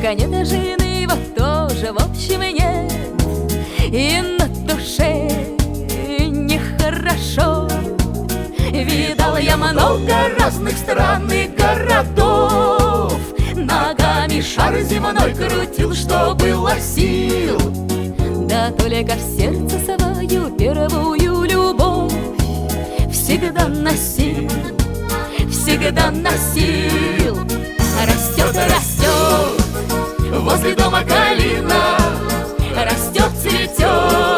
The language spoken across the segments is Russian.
только нет жены, вот тоже в общем и нет. И на душе нехорошо. Видал я много разных стран и городов, ногами шар земной крутил, что было сил. Да только в сердце свою первую любовь всегда носил, всегда носил. Растет, растет возле дома калина, растет, цветет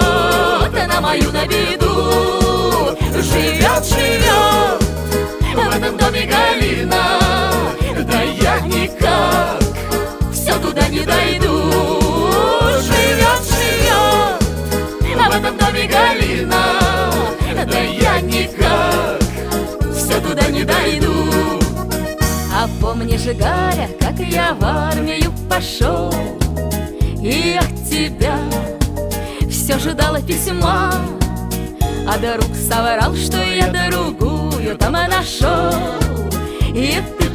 на мою на беду. Живет, живет в этом доме галина, да я никак все туда не дойду. Живет, живет в этом доме галина, да я никак все туда не дойду. А помнишь, Галя, как я в армию пошел, и от тебя все ждала письма, а друг соврал, что я другую там нашел. И ты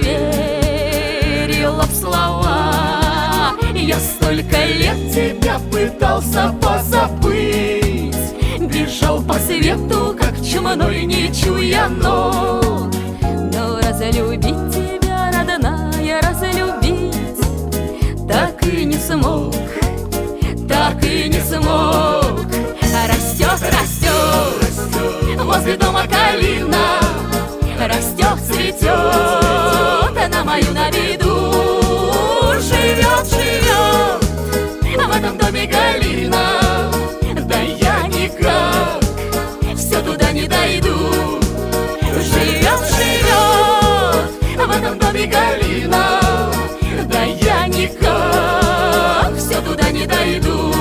поверила в слова. Я столько лет тебя пытался позабыть, бежал по свету, как чумной, не чуя ног. Но разлюбить тебя, родная, разлюбить так и не смог, так и не смог. Растет, растет возле дома калина, растет, цветет на мою на беду. Живет, живет в этом доме галина, да я никак все туда не дойду. Живет, живет в этом доме галина, да я никак все туда не дойду.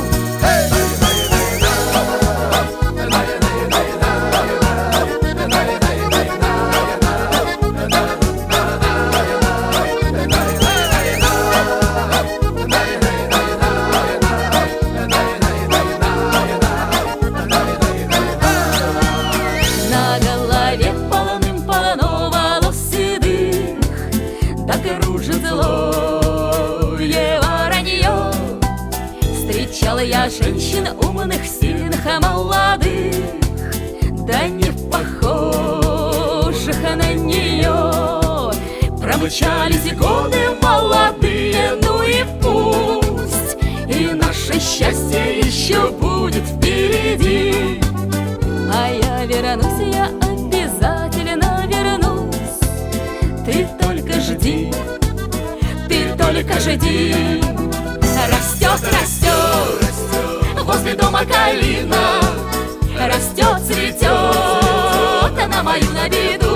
Кружит злое воронье. Встречала я женщин умных, сильных, молодых, да не похожих на нее. Промчались годы молодые, ну и пусть, и наше счастье еще будет впереди. А я вернусь, я обязательно вернусь. Ты только жди, ты только жди. Растет, растет возле дома калина, растет, цветет на мою на беду.